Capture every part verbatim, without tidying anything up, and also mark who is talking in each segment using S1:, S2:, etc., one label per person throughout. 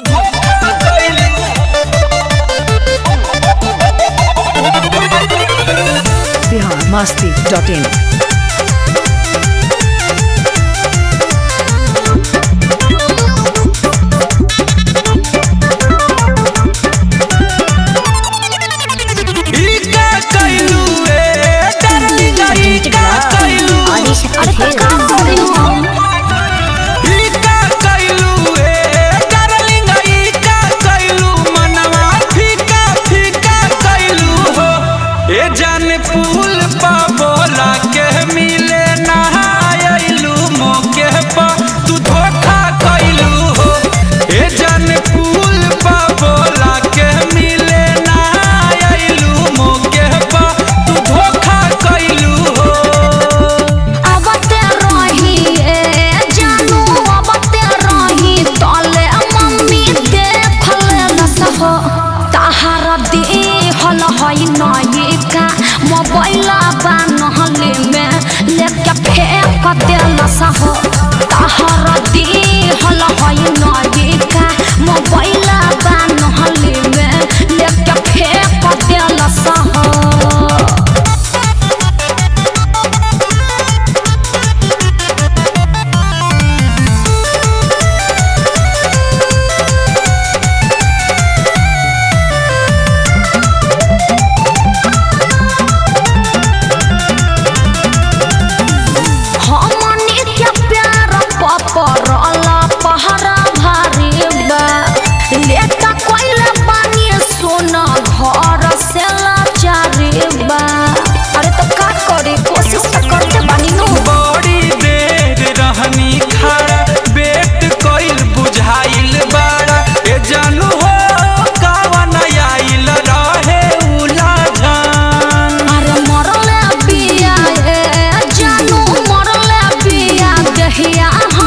S1: बिहार मस्ती डॉट इन।
S2: फूल पा बोला के मिले नहायलू मोके पा तू धोखा कैलू हो। ए जान फूल पा बोला के मिले नहायलू मोके पा तू धोखा कैलू हो।
S3: अब ते रही ए जानू अब ते रही तले मम्मी देखले न सहो ताहार दे हल हई नई का मोबाइल बानहले में लेके फेंक देला सहो ताहर दी हल हई नई का मोबाइल बानहले में लेके फेंक देला सहो। परला पहरा भारी बा लेटा कोइला पानी सोना घर से लाचारी बा। अरे तो का करे कोशिश तो करते बानी नु।
S2: बड़ी देर रहनी खड़ा बेट कोइल बुझाइल बाड़ा ए जानू हो कावन आइल रहे उला जान।
S3: अरे मरले बिया ए जानू मरले बिया दहिया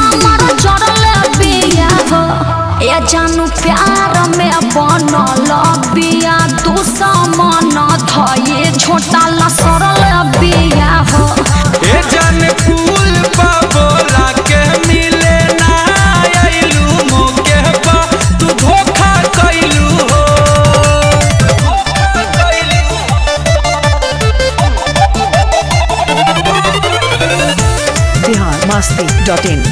S3: ए जानू प्यार में बनल बिया तू सामान धये छोटा लसरल बिया हो।
S2: ए जान फूल पा बोला के मिले नहायलू मोके पा तू धोखा कैलू हो।
S1: बिहार मस्ती डॉट इन।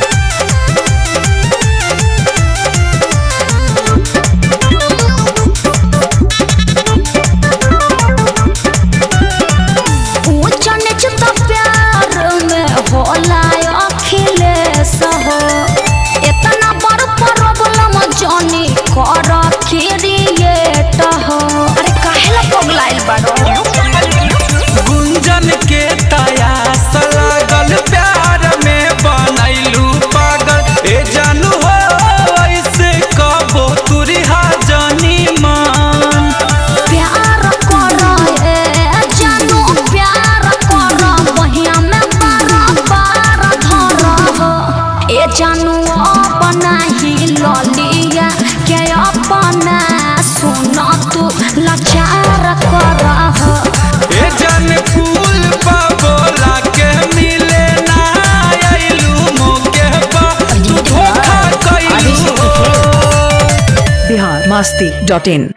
S2: गुंजन के तयास लागल प्यार में बनैलू पागल ए जानू हो ऐसे कबो तुरिहा जानी मान।
S3: प्यार कर ए जानू प्यार कर बहिया में बार बार धर हो। ए जानू अपना ही ललिया के अपना सुना तू लाचार कर हो।
S2: ए जान फूल पा बोला के मिले नहायलू मोके पा तू धोखा कैलू हो।
S1: बिहार मस्ती डॉट इन।